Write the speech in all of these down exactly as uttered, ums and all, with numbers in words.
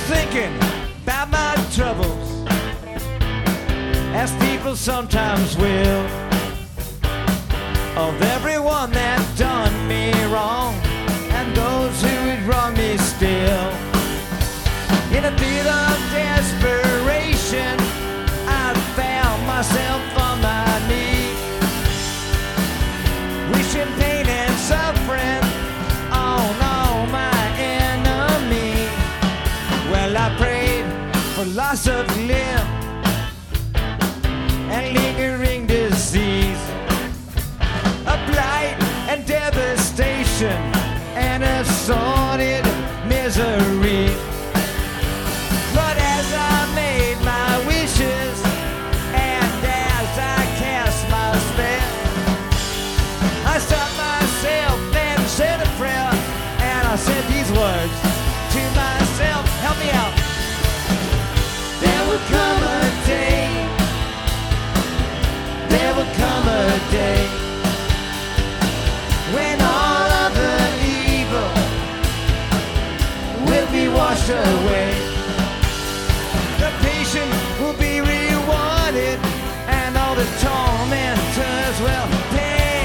thinking about my troubles, as people sometimes will, of everyone that done me wrong and those who would wrong me still. In a bit of desperation, I found myself on my knees, wishing pain and suffering on all my enemies. Well, I prayed for loss of limb and lingering disease, a blight and devastation and assorted misery. But as I made my wishes and as I cast my spell, I stopped myself and said a prayer, and I said these words to myself. Help me out. There will come a day, there will come a day when all of the evil will be washed away. The patient will be rewarded, and all the tormentors will pay.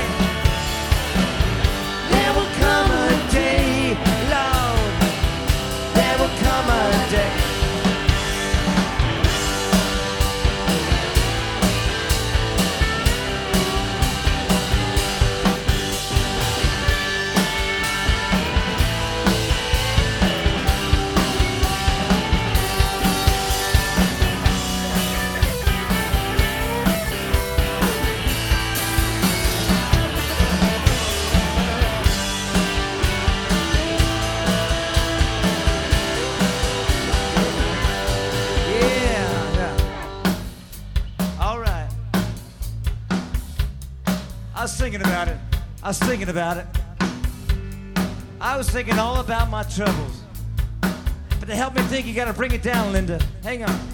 There will come a day, Lord, there will come a day. I was thinking about it. I was thinking about it. I was thinking all about my troubles. But to help me think, you gotta bring it down, Linda. Hang on.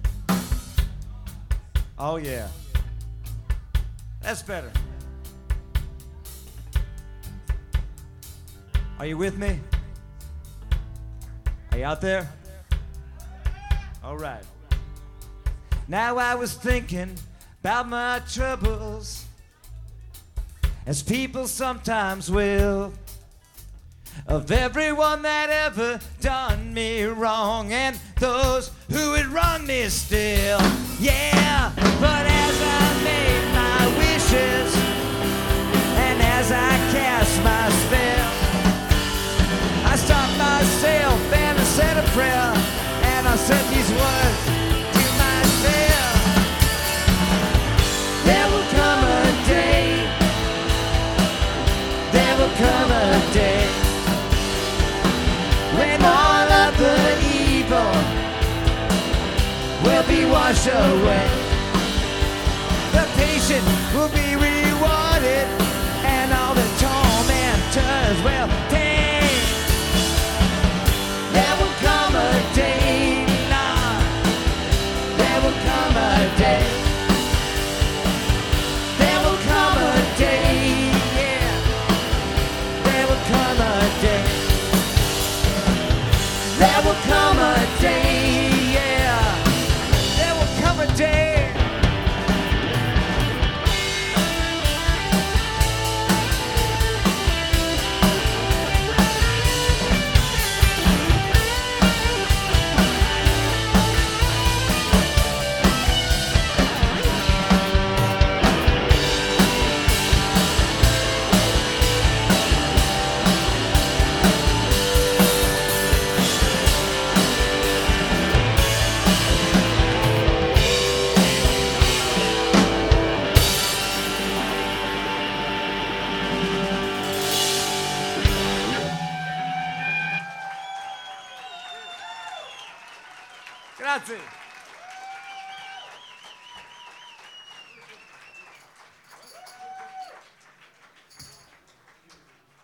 Oh, yeah. That's better. Are you with me? Are you out there? All right. Now I was thinking about my troubles, as people sometimes will, of everyone that ever done me wrong and those who would wrong me still. Yeah, but as I made my wishes and as I cast my spell, I stopped myself and I said a prayer, and I said these words to myself. There will come a day, there will come a day when all of the evil will be washed away. The patient will be rewarded, and all the tormentors will pay. There will come a day, Lord, there will come a day. There will come a day, yeah, there will come a day. There will come a day, yeah, there will come a day. Grazie.